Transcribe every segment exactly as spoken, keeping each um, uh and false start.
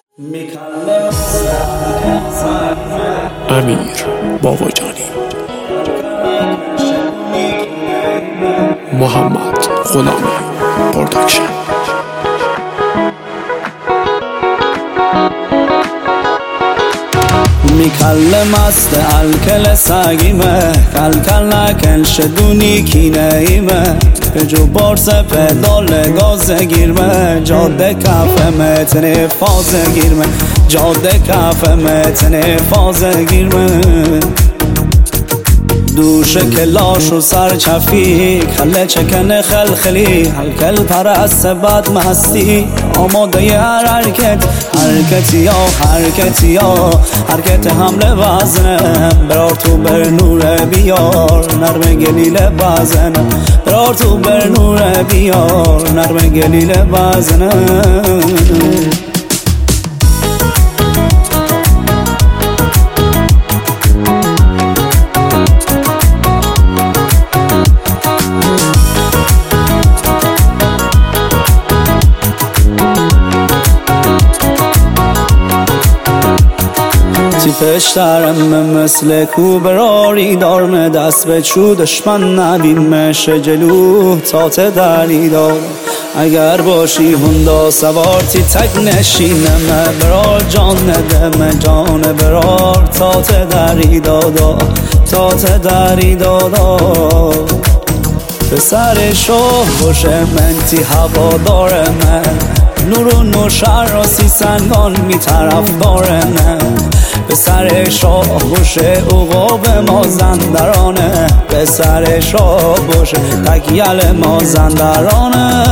امیر باواجانی، محمد غلامی پروداکشن. میکلم است الکل سگیمه کل کل نکن شدونی کینهیمه به جو بارس پدال گاز گیرمه جاده کف متن فاز گیرمه جاده کف متن فاز گیرمه دوش کلاش و سر چفی خله چکن خلخلی هلکل پرست بد مستی آماده هر حرکت حرکتی یا حرکتی یا حرکت حمله وزنه برار تو بر نور بیار نرم گلیل وزنه برار تو بر نور بیار نرم گلیل وزنه تیپش درمه مثل کوبراری دارمه دست به چو دشمن نبیمش جلو تات دری دار اگر باشی هندا سوار تی تک نشینمه برار جان ندمه جان برار تات دری دادا تات دری دادا پسر شاه باشه من تی هوا دارمه نور و نوشر راسی سنگان می طرف دارمه به سر شاه باشه عقاب مازندرانه به سر شاه باشه تکیل مازندرانه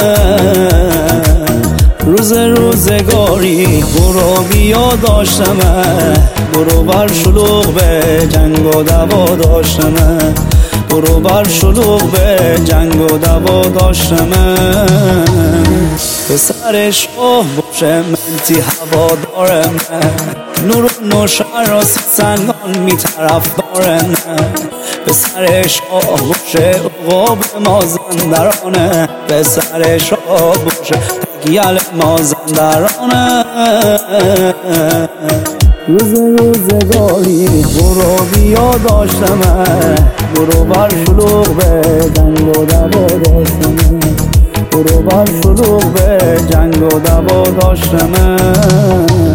روز روزگاری برو بیا داشتمه برو بر شلوغ به جنگ و دوا داشتمه برو بر شلوغ به جنگ و دوا داشتمه به سر شاه باشه منتی هوا دارمه نور و نوشر راسی سنگان می طرف دارنه به سر شاه باشه عقاب مازندرانه به سر شاه باشه تکیل مازندرانه روز روزگاری برو بیا داشتمه برو بر شلوغ به جنگ و دوا داشتمه برو بر شلوغ به جنگ و دوا داشتمه